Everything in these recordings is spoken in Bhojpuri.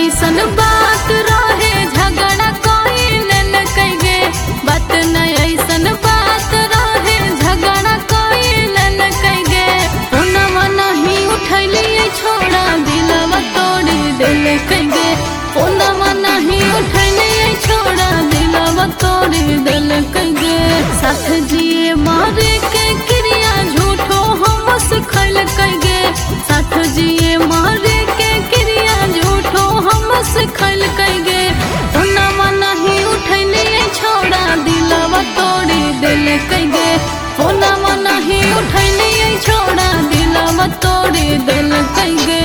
ऐसन बात रहे झगड़ा कोई लेल कइगे बात न ऐसन बात रहे झगड़ा कोई लेल कइगे फोनवा नहीं उठैलिए छोड़ा दिलवा तोड़ी दिल कइगे फोनवा नहीं उठैलिए छोड़ा दिलवा तोड़ी दिल कइगे साथ जिए मारे के क्रिया झूठो हमसे खैल कइगे साथ जिए मारे के क्रिया झूठो हमसे खैल कइगे फोनवा नहीं उठैलिए छोड़ा दिलवा तोड़ी दिल कइगे फोनवा नहीं उठैलिए छोड़ा दिलवा तोड़ी दिल कइगे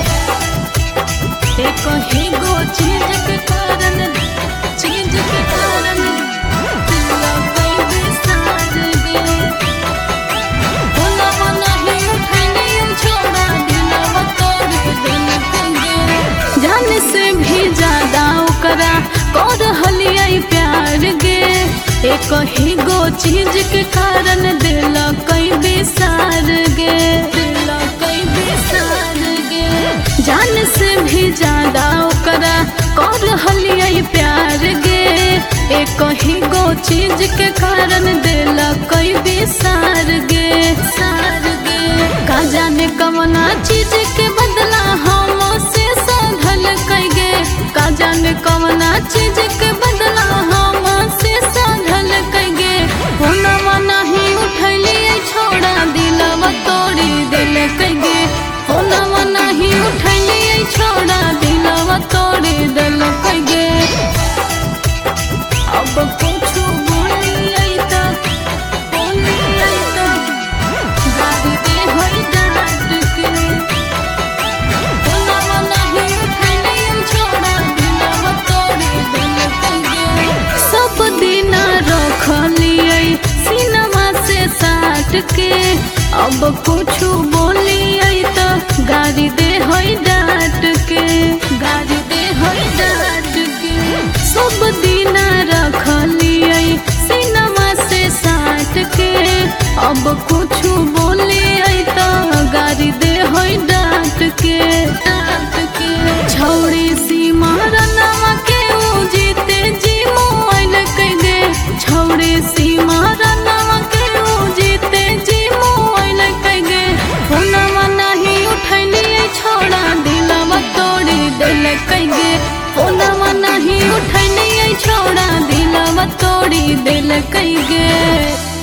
एक ही गो चीज के कारण दिलवा कइगे साज गे फोनवा नहीं उठैलिए छोड़ा दिलवा तोड़ी दिल कइगे जान से भी ज्यादा ओकरा कर हलियै प्यार गे एक ही गो चीज के कारण दिल कई बेसार गे दिल कई बेसार गे जान से भी ज्यादा ओकरा कर हलियै प्यार गे एक ही गो चीज के कारण दिल कई बेसार गे सार गे का जाने कवना चीज के बदला हम से साधल कइगे का जाने कवना चीज के बदला हम से साधल कइगे फोनवा नहीं उठैलिए छोड़ा दिलवा तोड़ी दिल कइगे फोनवा नहीं उठैलिए छोड़ा दिलवा तोड़ी दिल कइगे अब कुछ बोलिए त गाड़ी दे होई डांट के फोनवा नहीं उठैलिए छोड़ा दिलवा तोड़ी दिल कइगे सब दिन रखलिए सिनेमा से साट के अब कुछ बोलिए त गाड़ी दे होई डांट के गाड़ी दे होई डांट के सब दिन रखलिए सिनेमा से साट के अब कुछ बोलिए त गाड़ी दे होई डांट के छौड़ी सीमा रनवा के ऊ जीते जी मोबाइल कइगे छौड़ी सीमा रनवा के ऊ जीते जी मोबाइल कइगे फोनवा नहीं उठैलिए छोड़ा दिलवा तोड़ी दिल कइगे फोनवा नहीं उठैलिए छोड़ा दिलवा तोड़ी दिल कइगे।